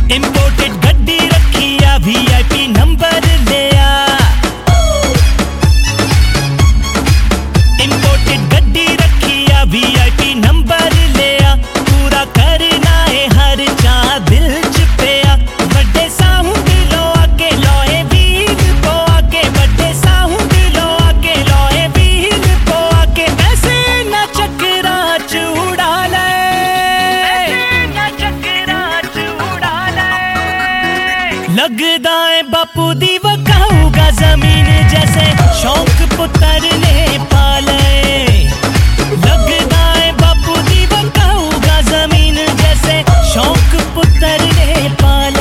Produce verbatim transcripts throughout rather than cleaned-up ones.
imported गड्डी रखी आ वीआईपी नंबर लिया इंपोर्टेड गड्डी रखी आ वीआईपी नंबर लिया पूरा करना है हर चा दिल च पिया बड़े साउंड लो आके लोए वील पो आके बड़े साउंड लो आके लोए वील पो आके ऐसे ना चक्रा चूड़ा ले लगदा है बापू दी वकाऊगा जमीन जैसे शौक पुत्र ने पाले लगदा है बापू दी वकाऊगा जमीन जैसे शौक पुत्र ने पाले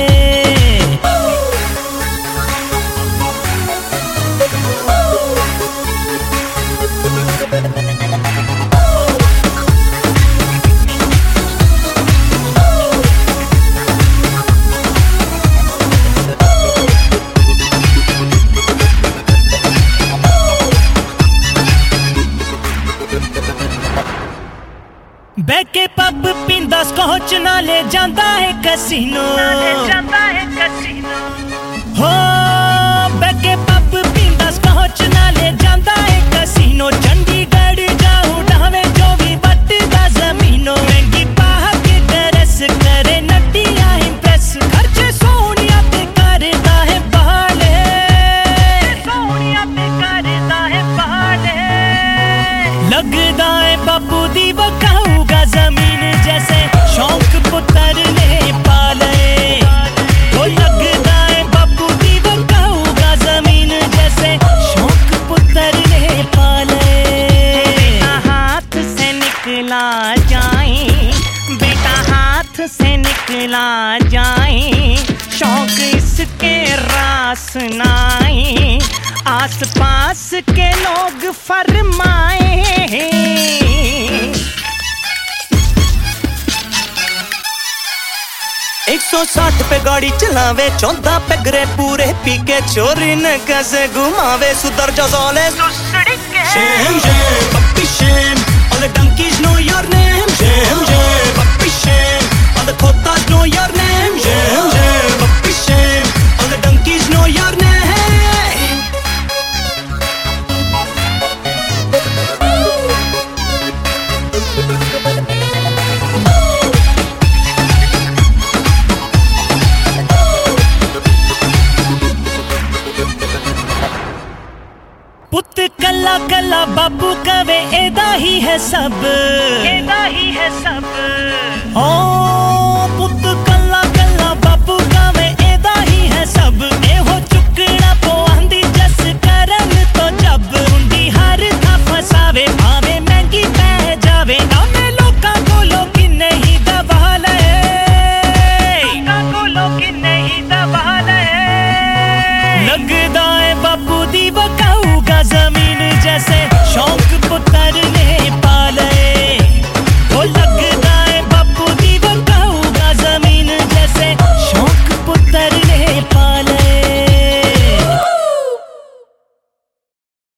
बैके पब पींदा स्कॉच नाले जांदा है कैसीनो नाले जांदा है कैसीनो हो बैके पब पींदा स्कॉच नाले जांदा है कैसीनो चंडीगढ़ जाऊं ढावे जो भी बटदा जमीनो महंगी पाह के ड्रेस करे नटिया इंप्रेस खर्चे सोनिया पे करदा है बाले सोनिया पे करदा है बाले लगदा है बापू दी वकाऊगा जमीन जैसे शौक पुत्र ने पाले वो लगदा है बापू दी वकाऊगा जमीन जैसे शौक पुत्र ने पाले बेटा हाथ से निकला जाए बेटा हाथ से निकला जाए शौक इसके रास नाए आस पास के लोग फरमाए एक सौ साठ पे गाड़ी चलावे चौदह पे गरे पूरे पी के चोरी न कैसे घुमावे सुधर जा साले shame shame puppy shame all the donkeys know your name shame shame puppy shame all the khotas know your name shame shame puppy shame all the donkeys know your name पुत कल्ला कल्ला बापू कवे एदा ही है सब एदा ही है सब ओ